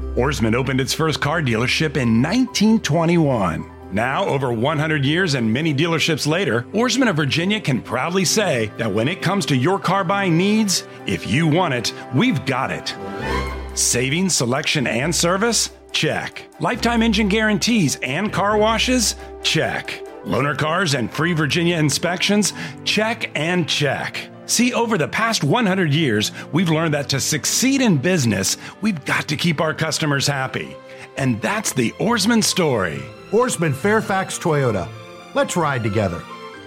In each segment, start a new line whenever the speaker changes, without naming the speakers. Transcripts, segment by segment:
Oarsman opened its first car dealership in 1921. Now, over 100 years and many dealerships later, Oarsman of Virginia can proudly say that when it comes to your car buying needs, if you want it, we've got it. Savings, selection, and service? Check. Lifetime engine guarantees and car washes? Check. Loaner cars and free Virginia inspections? Check and check. See, over the past 100 years, we've learned that to succeed in business, we've got to keep our customers happy. And that's the Oarsman story.
Oarsman Fairfax Toyota. Let's ride together.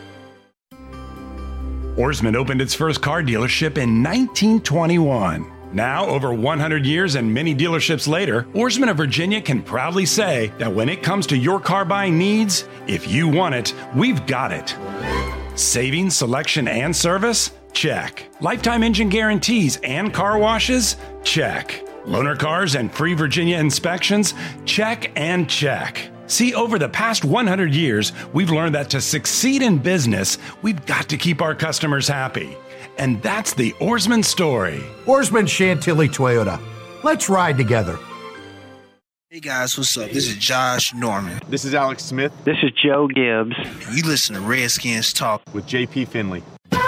Oarsman opened its first car dealership in 1921. Now, over 100 years and many dealerships later, Oarsman of Virginia can proudly say that when it comes to your car buying needs, if you want it, we've got it. Savings, selection, and service? Check. Lifetime engine guarantees and car washes? Check. Loaner cars and free Virginia inspections? Check and check. See, over the past 100 years, we've learned that to succeed in business, we've got to keep our customers happy. And that's the Oarsman story.
Oarsman Chantilly Toyota. Let's ride together.
Hey guys, what's up? This is Josh Norman.
This is Alex Smith.
This is Joe Gibbs.
You listen to Redskins Talk
with JP Finley.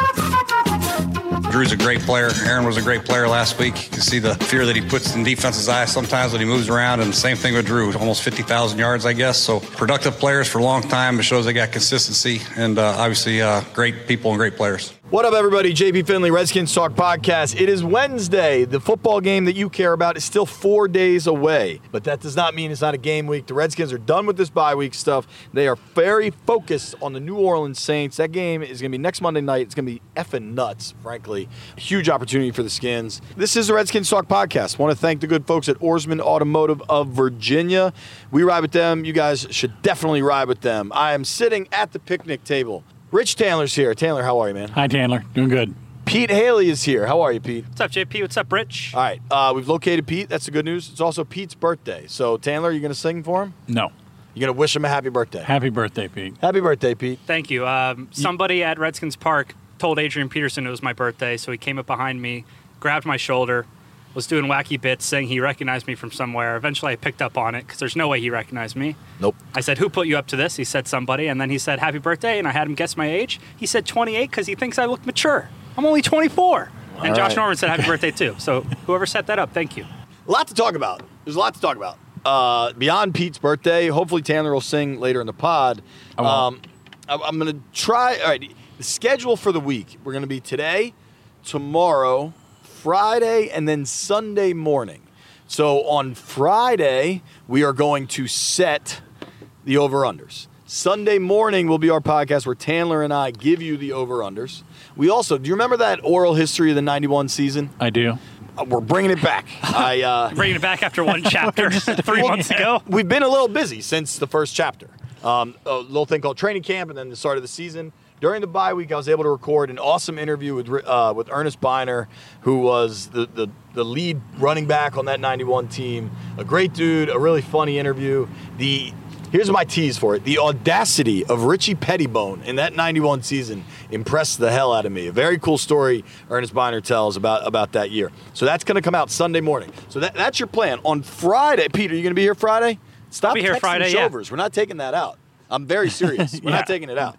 Drew's a great player. Aaron was a great player last week. You can see the fear that he puts in defense's eyes sometimes when he moves around, and the same thing with Drew. Almost 50,000 yards, I guess. So productive players for a long time. It shows they got consistency, and obviously great people and great players.
What up, everybody? JP Finley, Redskins Talk Podcast. It is Wednesday. The football game that you care about is still 4 days away, but that does not mean it's not a game week. The Redskins are done with this bye week stuff. They are very focused on the New Orleans Saints. That game is going to be next Monday night. It's going to be effing nuts, frankly. Huge opportunity for the Skins. This is the Redskins Talk Podcast. I want to thank the good folks at Oarsman Automotive of Virginia. We ride with them. You guys should definitely ride with them. I am sitting at the picnic table. Rich Tandler's here. Tandler, how are you, man?
Hi, Tandler. Doing good.
Pete Haley is here. How are you, Pete?
What's up, JP? What's up, Rich?
All right. We've located Pete. That's the good news. It's also Pete's birthday. So, Tandler, you going to sing for him?
No.
You're going to wish him a happy birthday?
Happy birthday, Pete.
Happy birthday, Pete.
Thank you. Somebody at Redskins Park told Adrian Peterson it was my birthday, so he came up behind me, grabbed my shoulder, was doing wacky bits, saying he recognized me from somewhere. Eventually, I picked up on it because there's no way he recognized me.
Nope.
I said, "Who put you up to this?" He said, "Somebody." And then he said, "Happy birthday," and I had him guess my age. He said 28 because he thinks I look mature. I'm only 24. And Josh Norman said happy birthday, too. So whoever set that up, thank you.
A lot to talk about. There's a lot to talk about. Beyond Pete's birthday, hopefully Tandler will sing later in the pod. I'm going to try. All right, the schedule for the week. We're going to be today, tomorrow, Friday, and then Sunday morning. So on Friday, we are going to set the over-unders. Sunday morning will be our podcast where Tandler and I give you the over-unders. We also, do you remember that oral history of the 91 season?
I do.
We're bringing it back.
Bringing it back after one chapter 3 months ago.
We've been a little busy since the first chapter. A little thing called training camp and then the start of the season. During the bye week, I was able to record an awesome interview with Ernest Biner, who was the lead running back on that 91 team. A great dude, a really funny interview. Here's my tease for it. The audacity of Richie Pettibone in that 91 season impressed the hell out of me. A very cool story Ernest Biner tells about that year. So that's going to come out Sunday morning. So that's your plan. On Friday, Peter, you going to be here Friday? Stop
I'll be here
texting
Friday,
Shovers. Yeah. We're not taking that out. I'm very serious. We're not taking it out.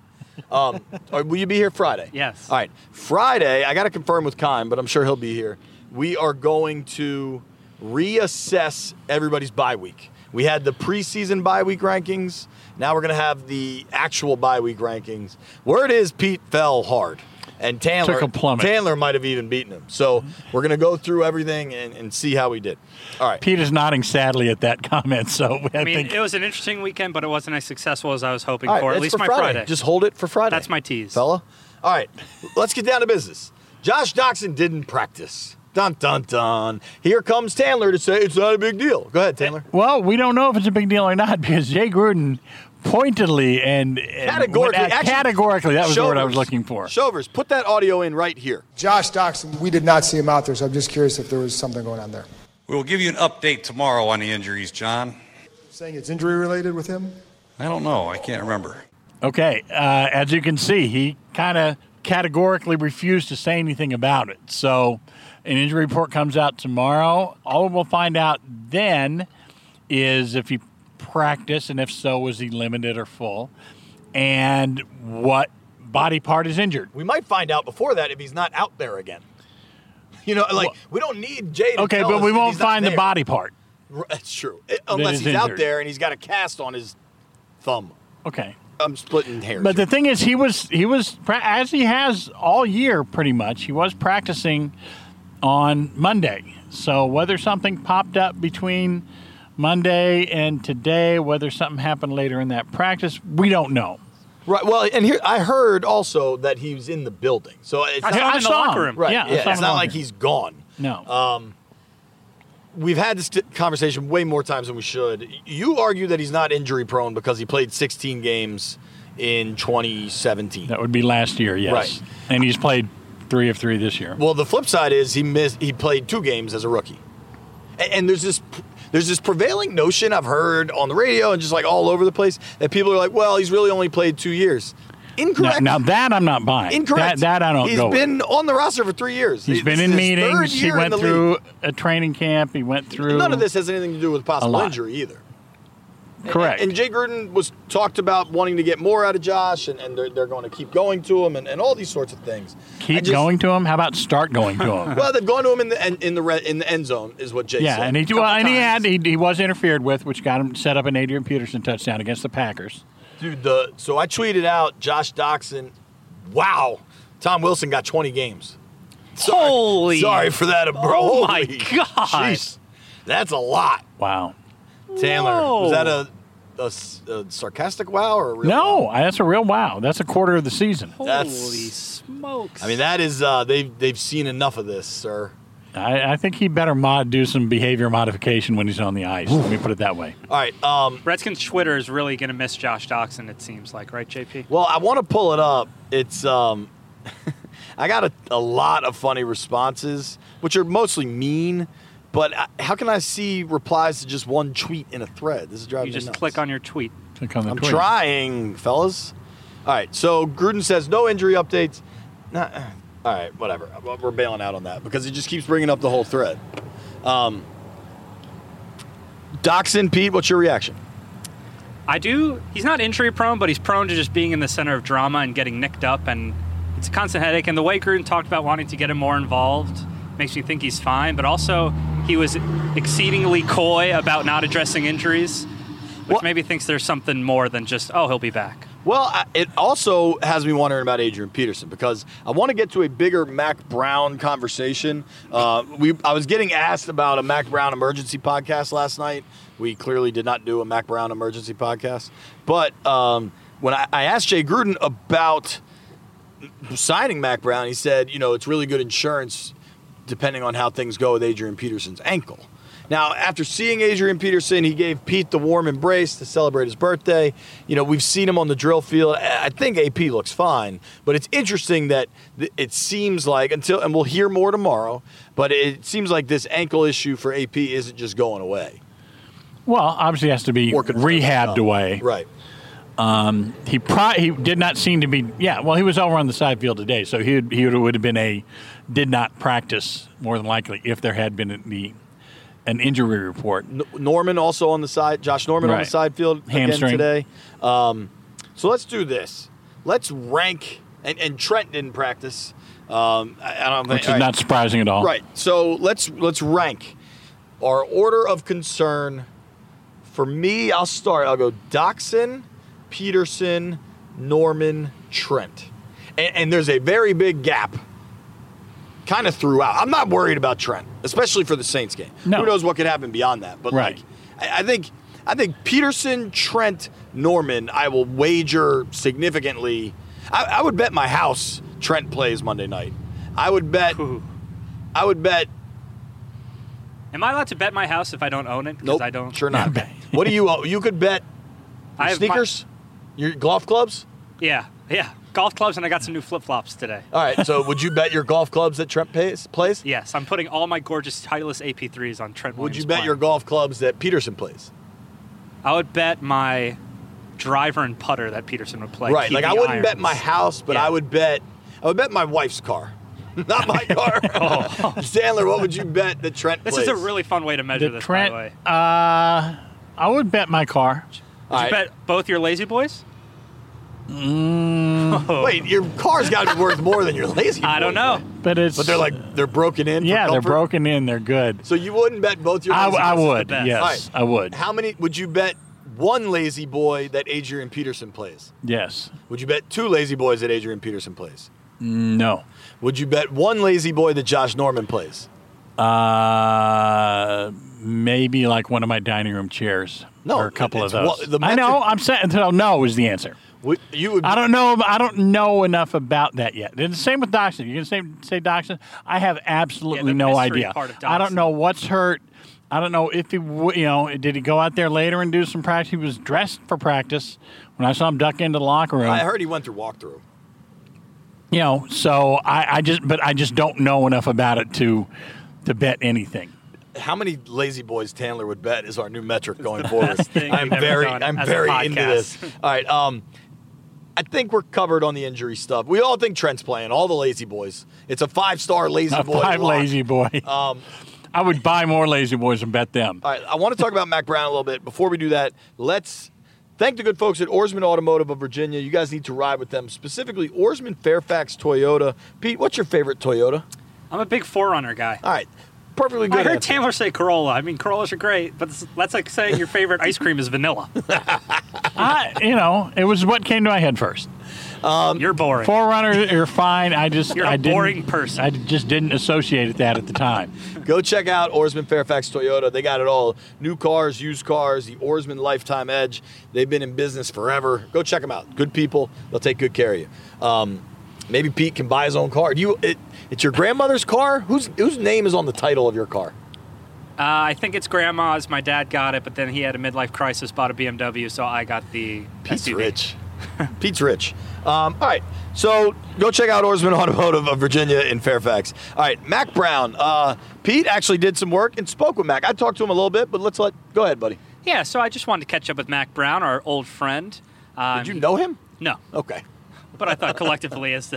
Will you be here Friday?
Yes.
All right. Friday, I got to confirm with Kime, but I'm sure he'll be here. We are going to reassess everybody's bye week. We had the preseason bye week rankings. Now we're going to have the actual bye week rankings. Word is Pete fell hard. And
took a plummet.
Tandler might have even beaten him. So we're going to go through everything and see how we did. All right.
Pete is nodding sadly at that comment. So I think
it was an interesting weekend, but it wasn't as successful as I was hoping
for.
At least
for
my
Friday. Just hold it for Friday.
That's my tease.
Fella. All right. Let's get down to business. Josh Doctson didn't practice. Dun, dun, dun. Here comes Tandler to say it's not a big deal. Go ahead, Tandler.
Well, we don't know if it's a big deal or not because Jay Gruden pointedly and categorically, that was the word I was looking for.
Shovers, put that audio in right here.
Josh Doctson, we did not see him out there, so I'm just curious if there was something going on there.
We will give you an update tomorrow on the injuries, John.
Saying it's injury-related with him?
I don't know. I can't remember.
Okay. As you can see, he kind of categorically refused to say anything about it. So An injury report comes out tomorrow. All we'll find out then is if he practiced, and if so, was he limited or full, and what body part is injured.
We might find out before that if he's not out there again. We don't need Jay to tell
but
us
we
if
won't
he's not
find the
there.
body part.
That's true. Unless he's out there and he's got a cast on his thumb.
Okay.
I'm splitting hairs.
But the thing is, he was as he has all year pretty much. He was practicing on Monday. So whether something popped up between Monday and today, whether something happened later in that practice, we don't know.
Right. Well, and here I heard also that he was in the building. So it's
I saw him in the locker room.
Right.
Yeah,
It's not like he's gone.
No.
We've had this conversation way more times than we should. You argue that he's not injury prone because he played 16 games in 2017.
That would be last year, yes.
Right.
And he's played 3 of 3 this year.
Well, the flip side is he played 2 games as a rookie. And there's this prevailing notion I've heard on the radio and just like all over the place that people are like, well, he's really only played 2 years. Incorrect.
Now that I'm not buying.
Incorrect.
That I don't
He's
go
been
with.
on the roster for 3 years.
He's been in meetings. He went through a training camp. He went through.
None of this has anything to do with possible injury either.
Correct.
And Jay Gruden was talked about wanting to get more out of Josh, and they're going to keep going to him, and all these sorts of things.
Keep going to him. How about start going to him?
Well, they've gone to him in the end zone, is what Jay said.
And he was interfered with, which got him set up an Adrian Peterson touchdown against the Packers.
Dude, so I tweeted out Josh Doxson. Wow, Tom Wilson got 20 games. Sorry for that, bro.
Oh my God,
jeez, that's a lot.
Wow.
Taylor,
Whoa.
was that a sarcastic wow or a real
No,
wow?
that's a real wow. That's a quarter of the season.
Holy smokes!
I mean, that is they've seen enough of this, sir.
I think he better do some behavior modification when he's on the ice. Let me put it that way.
All right.
Redskins Twitter is really going to miss Josh Doxson, it seems like, right, JP?
Well, I want to pull it up. It's I got a lot of funny responses, which are mostly mean. But how can I see replies to just one tweet in a thread? This is driving me nuts.
You just click on your tweet.
Click on the
I'm
tweet.
trying, fellas. All right. So Gruden says no injury updates. All right, whatever. We're bailing out on that because he just keeps bringing up the whole thread. Doxson, Pete, what's your reaction?
He's not injury prone, but he's prone to just being in the center of drama and getting nicked up, and it's a constant headache. And the way Gruden talked about wanting to get him more involved makes me think he's fine, but also he was exceedingly coy about not addressing injuries, which maybe thinks there's something more than just, he'll be back.
Well, it also has me wondering about Adrian Peterson because I want to get to a bigger Mac Brown conversation. I was getting asked about a Mac Brown emergency podcast last night. We clearly did not do a Mac Brown emergency podcast. But when I asked Jay Gruden about signing Mac Brown, he said, it's really good insurance depending on how things go with Adrian Peterson's ankle. Now, after seeing Adrian Peterson, he gave Pete the warm embrace to celebrate his birthday. We've seen him on the drill field. I think AP looks fine, but it's interesting that it seems like and we'll hear more tomorrow, but it seems like this ankle issue for AP isn't just going away.
Well, obviously has to be rehabbed away.
Right.
He did not seem to be. Yeah, well, he was over on the side field today, so he would have been did not practice more than likely if there had been an injury report.
Norman also on the side. Josh Norman on the side field
Hamstring.
again today. So let's do this. Let's rank. And Trent didn't practice.
Which is not surprising at all.
Right. So let's rank our order of concern. For me, I'll start. I'll go Doxson, Peterson, Norman, Trent. And there's a very big gap kind of throughout. I'm not worried about Trent, especially for the Saints game.
No.
Who knows what could happen beyond that? But I think Peterson, Trent, Norman, I will wager significantly. I would bet my house Trent plays Monday night. I would bet.
Am I allowed to bet my house if I don't own it?
Nope,
I don't.
sure not. What do you own? You could bet your sneakers, your golf clubs?
Yeah. Golf clubs, and I got some new flip-flops today.
All right, so would you bet your golf clubs that Trent plays?
Yes, I'm putting all my gorgeous Titleist AP3s on Trent
Would
Williams'
you bet
plan.
your golf clubs that Peterson plays?
I would bet my driver and putter that Peterson would play.
Right,
Keep
like
the
I wouldn't
irons.
bet my house, but I would bet my wife's car. Not my car. Sandler, what would you bet that Trent
This
plays?
is a really fun way to measure this,
Trent,
by the way.
I would bet my car.
Would you bet both your Lazy Boys?
Wait, your car's got to be worth more than your Lazy Boy.
I don't know.
But
they're broken in.
Yeah,
for
they're
comfort?
broken in. They're good.
So you wouldn't bet both your. Lazy Boys?
I would.
best.
Yes,
All right.
I would.
How many would you bet? One Lazy Boy that Adrian Peterson plays.
Yes.
Would you bet two Lazy Boys that Adrian Peterson plays?
No.
Would you bet one Lazy Boy that Josh Norman plays?
Maybe like one of my dining room chairs.
No,
or a couple of
it's
those.
the
I know. I'm saying no is the answer.
You would.
I don't know. I don't know enough about that yet. And the same with Doxson. You can say Doxson. I have absolutely
the
no
mystery
idea.
part of
I don't
Doxson.
know what's hurt. I don't know if he, did he go out there later and do some practice? He was dressed for practice when I saw him duck into the locker room.
I heard he went through walkthrough.
So I just don't know enough about it to bet anything.
How many Lazy Boys Tandler would bet is our new metric going forward.
best thing
I'm
we've ever
very,
done
I'm
as a
very
podcast.
into this. All right, I think we're covered on the injury stuff. We all think Trent's playing. All the Lazy Boys. It's a 5-star Lazy Boy.
Five
lock.
Lazy Boy. I would buy more Lazy Boys and bet them.
All right, I want to talk about Mac Brown a little bit. Before we do that, let's thank the good folks at Oarsman Automotive of Virginia. You guys need to ride with them, specifically Oarsman Fairfax Toyota. Pete, what's your favorite Toyota?
I'm a big 4Runner guy.
All right, perfectly good
I heard
answer.
Taylor say Corolla. I mean, Corollas are great, but that's like saying your favorite ice cream is vanilla.
It was what came to my head first.
You're boring.
4Runner, you're fine.
You're a boring person.
I just didn't associate that at the time.
Go check out Oarsman Fairfax Toyota. They got it all. New cars, used cars, the Oarsman Lifetime Edge. They've been in business forever. Go check them out. Good people. They'll take good care of you. Maybe Pete can buy his own car. It's your grandmother's car? Whose name is on the title of your car?
I think it's Grandma's. My dad got it, but then he had a midlife crisis, bought a BMW, so I got the
Pete's
SUV.
rich. Pete's rich. All right, so go check out Oarsman Automotive of Virginia in Fairfax. All right, Mac Brown. Pete actually did some work and spoke with Mac. I talked to him a little bit, but go ahead, buddy.
Yeah, so I just wanted to catch up with Mac Brown, our old friend.
Did you know him?
No.
Okay.
But I thought collectively as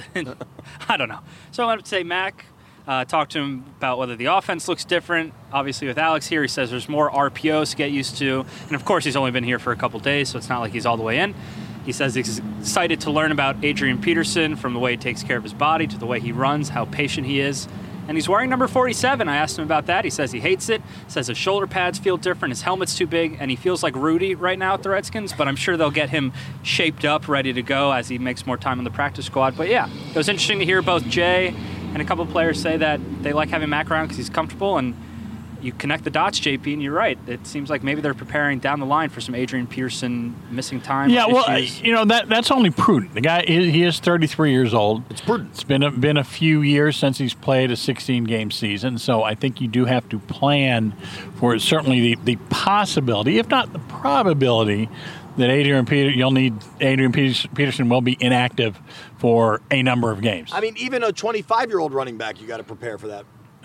I don't know. So I wanted to say Mac, talked to him about whether the offense looks different. Obviously with Alex here, he says there's more RPOs to get used to. And of course, he's only been here for a couple days, so it's not like he's all the way in. He says he's excited to learn about Adrian Peterson, from the way he takes care of his body to the way he runs, how patient he is. And he's wearing number 47. I asked him about that. He says he hates it, says his shoulder pads feel different, his helmet's too big, and he feels like Rudy right now at the Redskins, but I'm sure they'll get him shaped up, ready to go as he makes more time on the practice squad. But yeah, it was interesting to hear both Jay and a couple of players say that they like having Mac around because he's comfortable, and you connect the dots, JP, and you're right. It seems like maybe they're preparing down the line for some Adrian Peterson missing time.
Yeah, well,
issues.
that's only prudent. The guy, he is 33 years old.
It's prudent.
It's been a few years since he's played a 16-game season, so I think you do have to plan for certainly the possibility, if not the probability, that you'll need Adrian Peterson will be inactive for a number of games.
I mean, even a 25-year-old running back, you got to prepare for that.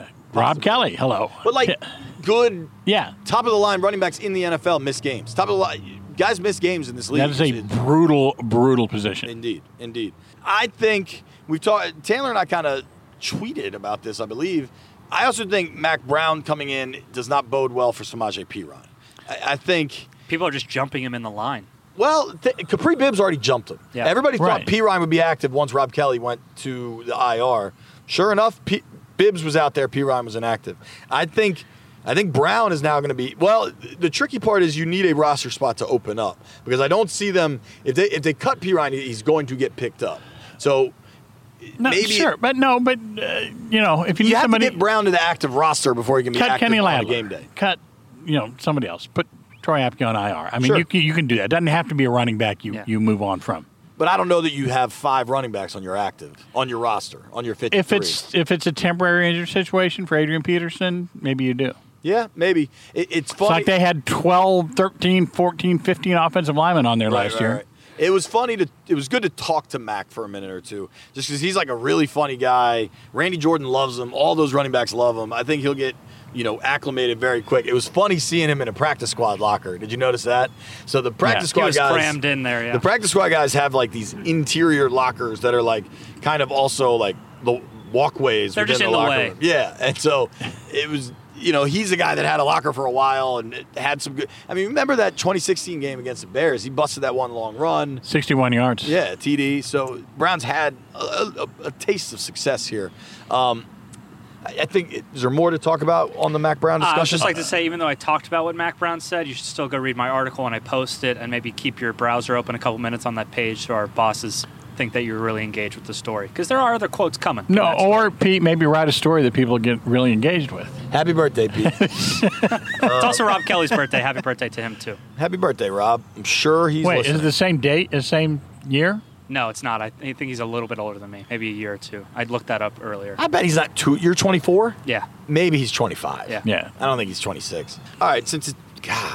Rob Kelly, hello.
But good,
yeah,
top of the line running backs in the NFL miss games. Top of the line guys miss games in this league.
That is a brutal position.
Indeed. I think we've talked. Taylor and I kind of tweeted about this, I believe. I also think Mac Brown coming in does not bode well for Samaje Perine. I think
people are just jumping him in the line.
Well, Capri Bibbs already jumped him.
Yeah.
Everybody thought
Right.
Perine would be active once Rob Kelly went to the IR. Sure enough, Bibbs was out there. Perine was inactive. I think Brown is now going to be. Well, the tricky part is you need a roster spot to open up because I don't see them if they cut Perine, he's going to get picked up. So
No,
maybe
sure, if you need
you have
somebody,
to get Brown to the active roster before he can be
cut
active
Kenny
on a
Ladler,
game day.
cut somebody else, put Troy Apke on IR. I mean,
Sure.
you can do that. It doesn't have to be a running back. You move on from.
But I don't know that you have 5 running backs on your roster, on your 53.
If it's a temporary injury situation for Adrian Peterson, maybe you do.
Yeah, maybe. It's funny.
It's like they had 12, 13, 14, 15 offensive linemen on there last year.
Right. It was it was good to talk to Mac for a minute or two, just because he's like a really funny guy. Randy Jordan loves him. All those running backs love him. I think he'll get acclimated very quick. It was funny seeing him in a practice squad locker. Did you notice that? So the practice
He
squad
was
guys
crammed in there. Yeah.
The practice squad guys have like these interior lockers that are like kind of also like the walkways.
They're
within
just in the
locker
way.
room. Yeah, and so it was. He's a guy that had a locker for a while and had some good. I mean, remember that 2016 game against the Bears? He busted that one long run.
61 yards.
Yeah, TD. So Browns had a taste of success here. I think, is there more to talk about on the Mac Brown discussion?
I would just like to say, even though I talked about what Mac Brown said, you should still go read my article when I post it and maybe keep your browser open a couple minutes on that page so our bosses think that you're really engaged with the story. Because there are other quotes coming.
No, or Pete, maybe write a story that people get really engaged with.
Happy birthday, Pete.
It's also Rob Kelly's birthday. Happy birthday to him, too.
Happy birthday, Rob. I'm sure he's
Wait,
listening.
is it the same date, the same year?
No, it's not. I think he's a little bit older than me, maybe a year or two. I'd looked that up earlier.
I bet he's not You're 24?
Yeah.
Maybe he's 25.
Yeah.
I don't think he's 26. All right, since it's,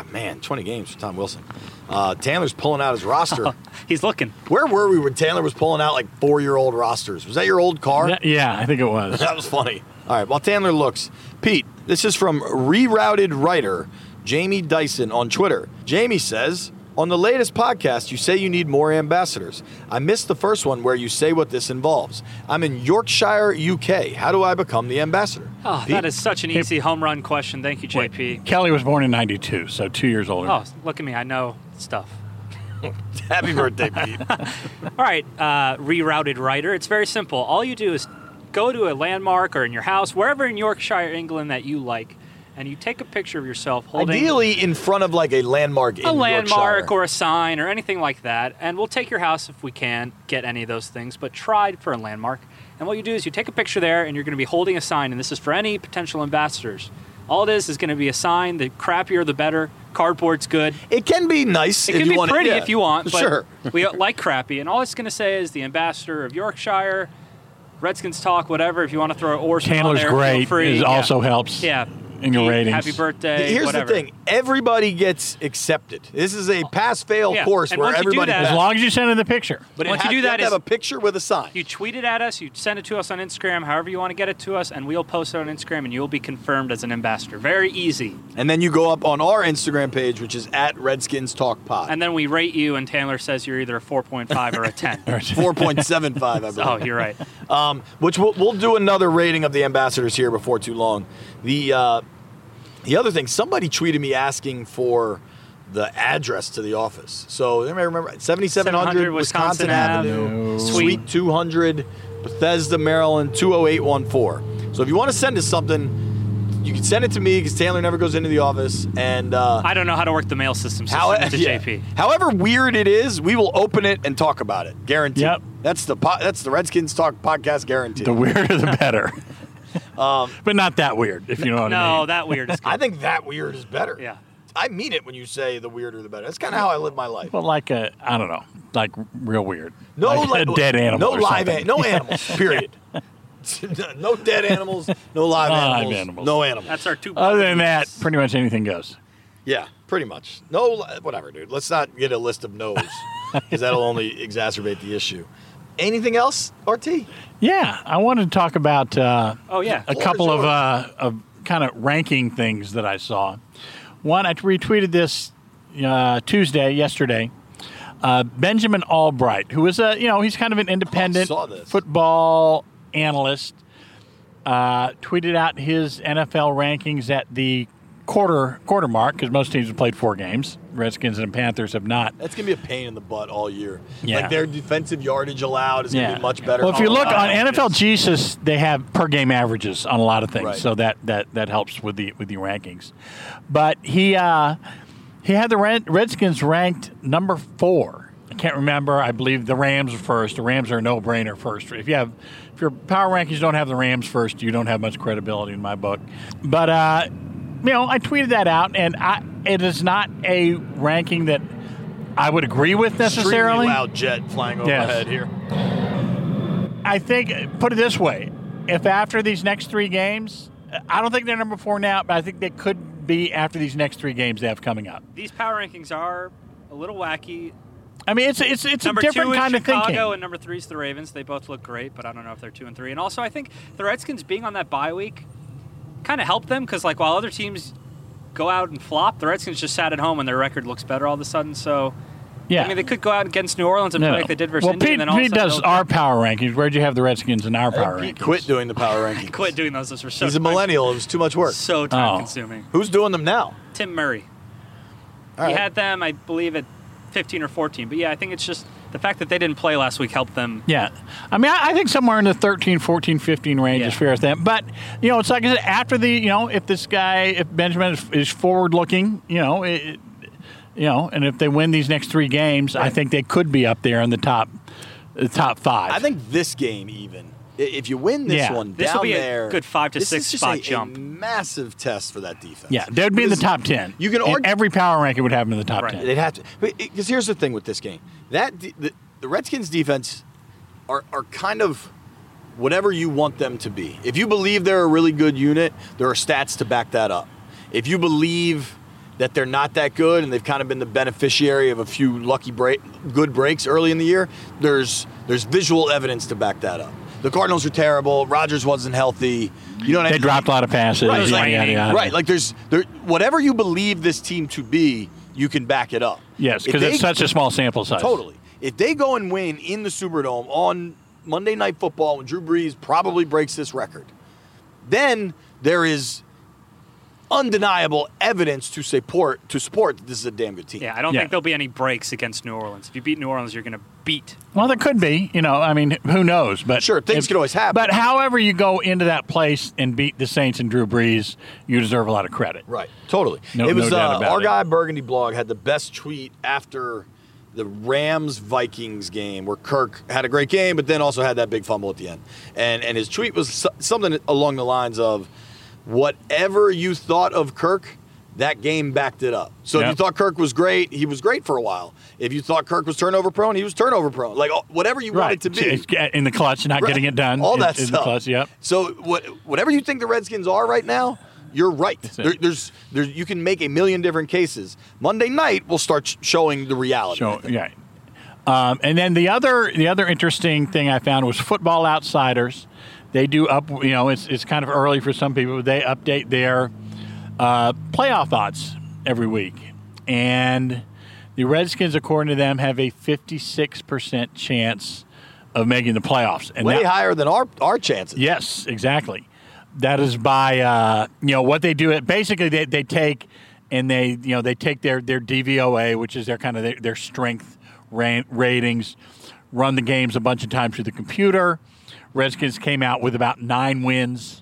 20 games for Tom Wilson. Taylor's pulling out his roster.
He's looking.
Where were we when Taylor was pulling out like 4-year-old rosters? Was that your old car?
Yeah, I think it was.
That was funny. All right, while Taylor looks. Pete, this is from Rerouted Writer Jamie Dyson on Twitter. Jamie says, on the latest podcast, you say you need more ambassadors. I missed the first one where you say what this involves. I'm in Yorkshire, UK. How do I become the ambassador?
Oh,
Pete?
that is such an easy home run question. Thank you, JP.
Wait, Kelly was born in 92, so 2 years older.
Oh, look at me. I know stuff.
Happy birthday, Pete.
All right, Rerouted Writer. It's very simple. All you do is go to a landmark or in your house, wherever in Yorkshire, England that you like, and you take a picture of yourself holding
Ideally in front of like a landmark in
a landmark
Yorkshire.
or a sign or anything like that. And we'll take your house if we can get any of those things, but try for a landmark. And what you do is you take a picture there, and you're going to be holding a sign, and this is for any potential ambassadors. All it is going to be a sign. The crappier, the better. Cardboard's good.
It can be nice
It
if
can
you
be
want
pretty
yeah.
if you want, but
Sure.
we like crappy. And all it's going to say is the ambassador of Yorkshire, Redskins talk, whatever. If you want to throw an Orson on
Chandler's
there, feel
great.
free.
It also helps.
Yeah.
in your
Pete,
ratings.
Happy birthday.
Here's
whatever.
the thing: everybody gets accepted. This is a pass-fail
Yeah.
course
And
where
once you do
everybody.
that-
As long as you send in the picture.
But
once you do
you
that
have to
is-
have a picture with a sign.
You tweet it at us, you send it to us on Instagram, however you want to get it to us, and we'll post it on Instagram, and you'll be confirmed as an ambassador. Very easy.
And then you go up on our Instagram page, which is at Redskins Talk Pod.
And then we rate you, and Taylor says you're either a 4.5 or a 10.
4.75, I believe.
Oh, you're right.
Which we'll do another rating of the ambassadors here before too long. The other thing, somebody tweeted me asking for the address to the office. So anybody remember 7700 Wisconsin Avenue, Suite 200, Bethesda, Maryland 20814. So if you want to send us something, you can send it to me because Taylor never goes into the office. And
I don't know how to work the mail system to JP.
However weird it is, we will open it and talk about it. Guaranteed.
Yep.
That's the Redskins Talk podcast guarantee.
The weirder, the better. But not that weird, if you know what I mean.
No, that weird is good.
I think that weird is better.
Yeah.
I mean it when you say the weirder the better. That's kind of how I live my life.
Well, like I don't know, like real weird.
No
like a dead animal.
No
or
live
something.
no animals. Period. No dead animals. No live animals. No animals.
That's our two.
Other than that, pretty much anything goes.
Yeah, pretty much. No, whatever, dude. Let's not get a list of no's because that'll only exacerbate the issue. Anything else, RT?
Yeah, I wanted to talk about a couple
yours.
of kind of ranking things that I saw. One, I retweeted this yesterday. Benjamin Albright, who is he's kind of an independent
saw this.
football analyst, tweeted out his NFL rankings at the quarter mark because most teams have played 4 games. Redskins and Panthers have not.
That's going to be a pain in the butt all year.
Yeah.
Like their defensive yardage allowed is going to be much better.
Well, if you look on
NFL
NFL Jesus, they have per game averages on a lot of things,
Right.
so that helps with the rankings. But he had the Redskins ranked number 4. I can't remember. I believe the Rams are first. The Rams are a no-brainer first. If your power rankings don't have the Rams first, you don't have much credibility in my book. But I tweeted that out, and it is not a ranking that I would agree with necessarily.
Extremely loud jet flying overhead here.
I think, put it this way, if after these next 3 games, I don't think they're number 4 now, but I think they could be after these next 3 games they have coming up.
These power rankings are a little wacky.
I mean, it's a
Number
different
2 is
kind of thinking.
Chicago, and number 3 is the Ravens. They both look great, but I don't know if they're 2 and 3. And also, I think the Redskins being on that bye week kind of helped them because, like, while other teams go out and flop, the Redskins just sat at home and their record looks better all of a sudden. So
Yeah.
I mean, they could go out against New Orleans and play like they did versus
well,
Indy.
Pete,
And then all of a
Pete
sudden
does
they'll-
our power rankings. Where'd you have the Redskins in our power
Pete
rankings?
quit doing the power rankings.
He quit doing those. Those were so
He's a millennial. It was too much work.
So time-consuming.
Who's doing them now?
Tim Murray.
All
He
right.
had them, I believe, at 15 or 14. But, yeah, I think it's just the fact that they didn't play last week helped them.
Yeah. I mean, I think somewhere in the 13, 14, 15 range is fair with them. But, it's like I said, after if this guy, if Benjamin is forward-looking, and if they win these next 3 games, I think they could be up there in the top 5.
I think this game even, if you win this one
This will
down
be
there,
a good 5 to
this
6
is just
spot
a
jump.
massive test for that defense.
Yeah, they would be in the
Because
top 10.
You can
And
argue
every power ranking would have them in the top 10.
they'd have to, because here's the thing with this game: the Redskins defense are kind of whatever you want them to be. If you believe they're a really good unit, there are stats to back that up. If you believe that they're not that good and they've kind of been the beneficiary of a few good breaks early in the year, there's visual evidence to back that up. The Cardinals are terrible. Rodgers wasn't healthy. You know what I mean?
They dropped a lot of passes.
Right,
yada, yada, yada.
right. Like whatever you believe this team to be, you can back it up.
Yes,
If
because it's
they-
such a small sample size.
Totally. If they go and win in the Superdome on Monday Night Football, when Drew Brees probably breaks this record, then there is undeniable evidence to support that this is a damn good team.
Yeah, I don't think there'll be any breaks against New Orleans. If you beat New Orleans, you're going to beat.
Well, there could be. I mean, who knows? But
Sure, things could always happen.
But however you go into that place and beat the Saints and Drew Brees, you deserve a lot of credit.
Right. Totally.
No
It was
doubt about
our
it.
guy Burgundy Blog had the best tweet after the Rams-Vikings game, where Kirk had a great game, but then also had that big fumble at the end. And his tweet was something along the lines of, whatever you thought of Kirk, that game backed it up. So if you thought Kirk was great, he was great for a while. If you thought Kirk was turnover prone, he was turnover prone. Like whatever you wanted to be.
In the clutch, not getting it done.
All that
in
stuff.
the clutch, yep.
So whatever you think the Redskins are right now, you're right. There's you can make a million different cases. Monday night will start showing the reality.
Yeah. And then the other interesting thing I found was Football Outsiders. They do it's kind of early for some people. But they update their playoff odds every week, and the Redskins, according to them, have a 56% chance of making the playoffs, and
way higher than our chances.
Yes, exactly. That is by what they do. Basically, they take and they take their DVOA, which is their kind of their strength ratings, run the games a bunch of times through the computer. Redskins came out with about 9 wins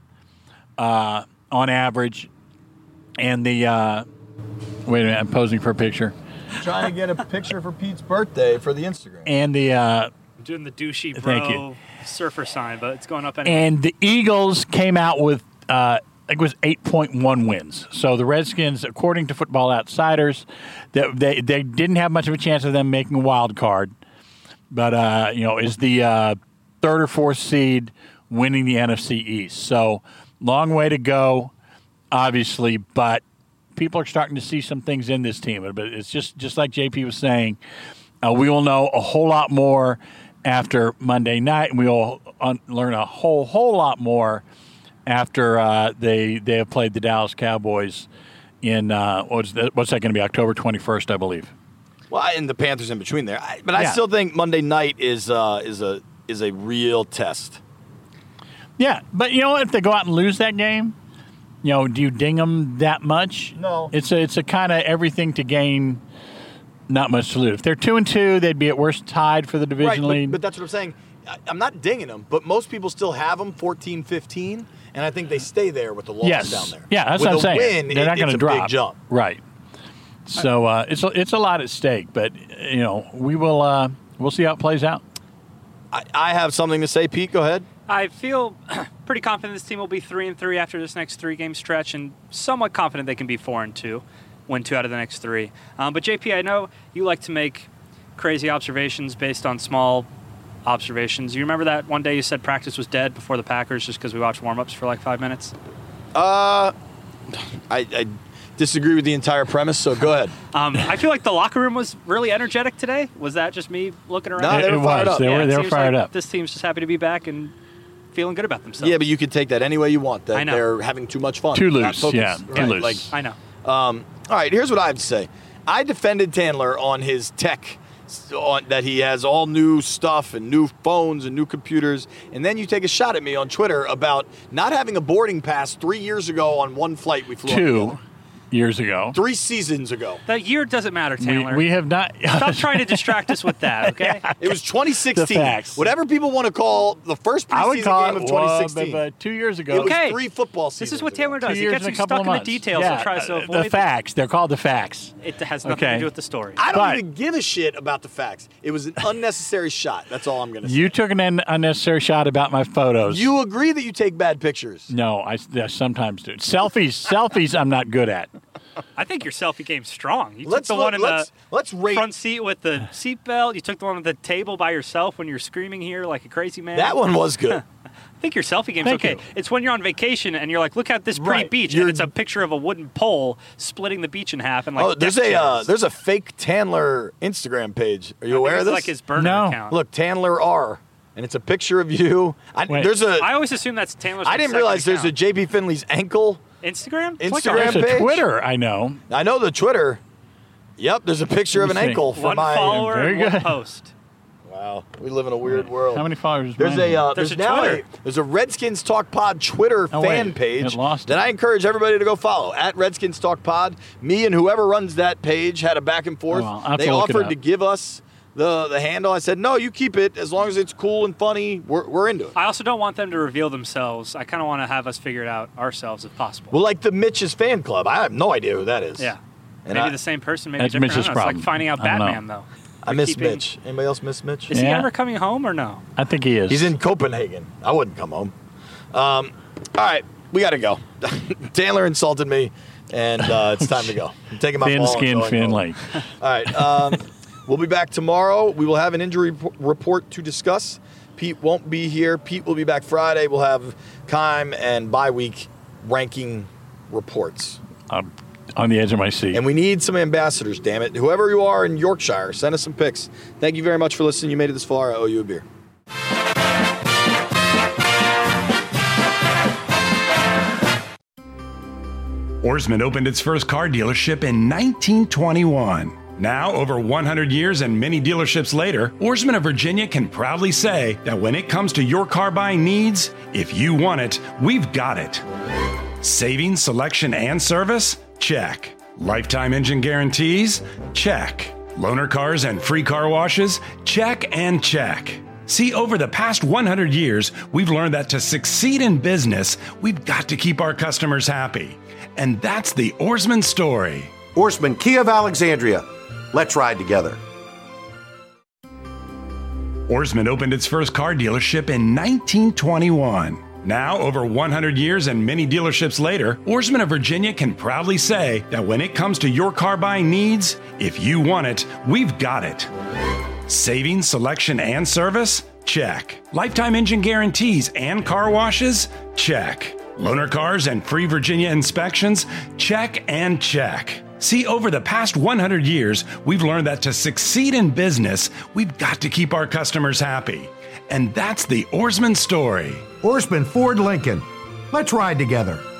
on average, and the wait a minute, I'm posing for a picture.
Trying to get a picture for Pete's birthday for the Instagram.
And the
I'm doing the douchey
Thank you.
bro surfer sign, but it's going up anyway.
And the Eagles came out with, I think it was 8.1 wins. So the Redskins, according to Football Outsiders, they didn't have much of a chance of them making a wild card. But, is the third or fourth seed winning the NFC East. So long way to go, obviously, but people are starting to see some things in this team. But it's just like JP was saying, we will know a whole lot more after Monday night, and we will learn a whole lot more after they have played the Dallas Cowboys in what's that going to be, October 21st, I believe.
Well, and the Panthers in between there, but I still think Monday night is a real test.
Yeah, but if they go out and lose that game, do you ding them that much?
No.
It's a kind of everything to gain, not much to lose. If they're 2-2, they'd be at worst tied for the division lead.
But that's what I'm saying. I'm not dinging them, but most people still have them 14-15, and I think they stay there with the loss down there.
Yeah, that's
with
what I'm saying.
Win,
They're not going to drop.
Big jump.
Right. So it's a lot at stake, but we will we'll see how it plays out.
I have something to say, Pete. Go ahead.
I feel pretty confident this team will be 3-3 after this next 3-game stretch, and somewhat confident they can be 4-2, win 2 out of the next 3. But JP, I know you like to make crazy observations based on small observations. You remember that one day you said practice was dead before the Packers just because we watched warm-ups for like 5 minutes?
I disagree with the entire premise, so go ahead.
I feel like the locker room was really energetic today. Was that just me looking around?
No, they were fired up.
They were fired up.
This team's just happy to be back and feeling good about themselves.
Yeah, but you can take that any way you want. That
I know.
They're having too much fun.
Too
Not
loose,
focused.
yeah, too loose.
I know.
All right, here's what I have to say. I defended Tandler on his tech that he has all new stuff and new phones and new computers, and then you take a shot at me on Twitter about not having a boarding pass 3 years ago on one flight we flew on together.
2 years ago.
3 seasons ago.
That year doesn't matter, Taylor.
We have not.
Stop trying to distract us with that, okay?
Yeah.
It was 2016.
The facts.
Whatever people want to call the first
I would
preseason
call
game
it
of 2016.
2 years ago.
It was
Okay.
3 football seasons.
This is what
ago.
Taylor does.
2
He
years
gets
and a
you
couple
stuck
of
in the
months.
details
Yeah,
and tries to avoid
the facts. They're called the facts.
It has nothing to do with the story.
I don't
But-
even give a shit about the facts. It was an unnecessary shot. That's all I'm going to say.
You took an unnecessary shot about my photos.
You agree that you take bad pictures.
No, I sometimes do. Selfies I'm not good at.
I think your selfie game's strong. You
Let's
took the one in the
let's rate
front seat with the seatbelt. You took the one with the table by yourself when you're screaming here like a crazy man.
that one was good.
I think your selfie game's
Thank
okay.
you.
It's when you're on vacation and you're like, look at this pretty
Right.
beach,
You're-
and it's a picture of a wooden pole splitting the beach in half. And like,
Oh, there's
deck
a
chairs.
there's a fake Tandler Instagram page. Are you
I think
aware of
it's
this?
like his burner
No.
account.
Look, Tandler R, and it's a picture of you.
Wait.
There's a.
I always assume that's Taylor's.
I didn't realize there's a JP Finley's ankle.
Instagram.
Instagram
Click on it.
There's a
page?
Twitter, I know.
I know the Twitter. Yep, there's a picture of
Let
an
me see.
ankle for
One
my.
follower,
Very
and one
good.
post.
Wow, we live in a weird world.
How many followers?
There's
Ryan?
a
There's
there's
a
now
Twitter.
there's a Redskins Talk Pod Twitter
Oh,
fan
wait,
page
it lost
that
it.
I encourage everybody to go follow at Redskins Talk Pod. Me and whoever runs that page had a back and forth.
Oh, well, I'll have
They
to look it
offered
up.
to give us the handle. I said no, you keep it as long as it's cool and funny. We're into it.
I also don't want them to reveal themselves. I kind of want to have us figure it out ourselves if possible.
Well, like the Mitch's fan club, I have no idea who that is.
Yeah.
And
Maybe
I-
the same person, maybe
That's
different.
Mitch's
I don't know. It's
problem.
like finding out
I don't know.
Batman, though.
I miss
keeping-
Mitch. Anybody else miss Mitch?
Is he
Yeah.
ever coming home or no?
I think he is.
He's in Copenhagen. I wouldn't come home. All right, we got to go. Taylor insulted me, and it's time to go. I'm taking my
Thin
ball and
skin
going
Finley.
home. All right, we'll be back tomorrow. We will have an injury report to discuss. Pete won't be here. Pete will be back Friday. We'll have Keim and bye-week ranking reports.
On the edge of my seat.
And we need some ambassadors, damn it. Whoever you are in Yorkshire, send us some pics. Thank you very much for listening. You made it this far. I owe you a beer.
Oarsman opened its first car dealership in 1921. Now, over 100 years and many dealerships later, Oarsman of Virginia can proudly say that when it comes to your car buying needs, if you want it, we've got it. Savings, selection, and service? Check. Lifetime engine guarantees? Check. Loaner cars and free car washes? Check and check. See, over the past 100 years, we've learned that to succeed in business, we've got to keep our customers happy. And that's the Oarsman story.
Oarsman Kia of Alexandria. Let's ride together.
Oarsman opened its first car dealership in 1921. Now, over 100 years and many dealerships later, Oarsman of Virginia can proudly say that when it comes to your car buying needs, if you want it, we've got it. Savings, selection, and service? Check. Lifetime engine guarantees and car washes? Check. Loaner cars and free Virginia inspections? Check and check. See, over the past 100 years, we've learned that to succeed in business, we've got to keep our customers happy. And that's the Oarsman story.
Oarsman Ford Lincoln. Let's ride together.